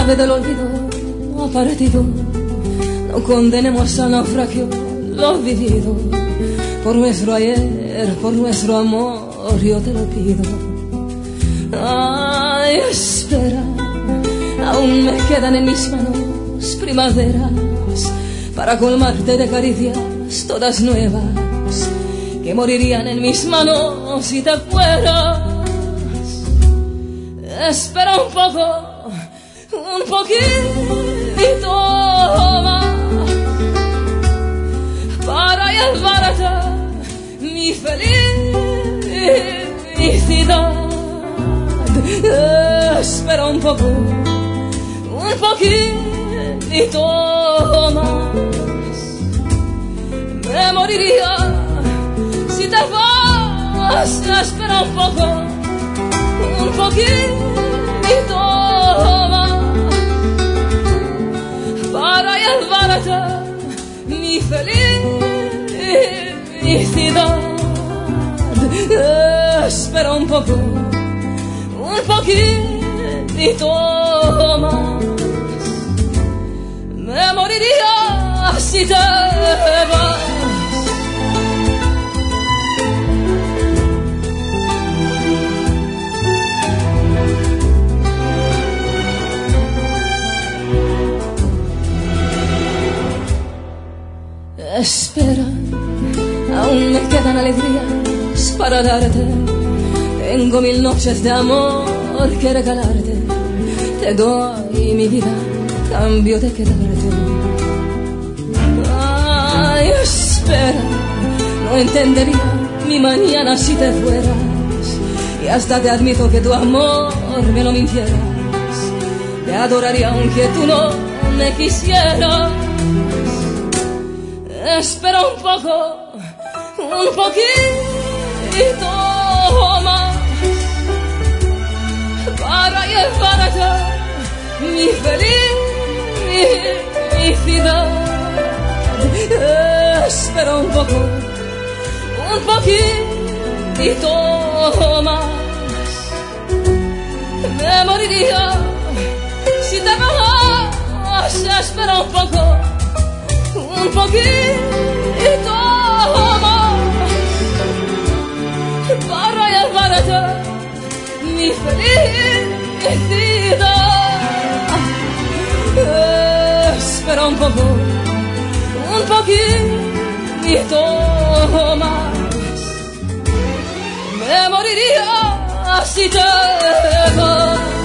nave del olvido ha partido. No condenemos al naufragio lo vivido. Por nuestro ayer, por nuestro amor, yo te lo pido. Ay, espera, aún me quedan en mis manos primaveras para colmarte de caricias todas nuevas que morirían en mis manos si te fueras. Espera un poco, un poquito más para llevarte mi felicidad. Espera un poco, un poquito más. Me moriría si te vas. Espera un poco, un poquito más para llevarte mi felicidad. Espera un poco, un poquito más. Me moriría si te vas. Espera, aún me quedan alegrías para darte. Tengo 1000 noches de amor que regalarte. Te doy mi vida, cambio de quedarte. Ay, espera, no entendería mi mañana si te fueras. Y hasta te admito que tu amor me lo mintieras. Te adoraría aunque tú no me quisieras. Espera un poco, un poquito más para llevarte mi felicidad. Espera un poco, un poquito más. Me moriría si te vas. Espera un poco, un poquito más para llevarte mi felicidad. Espera un poco, un poquito más. Me moriría si te vas.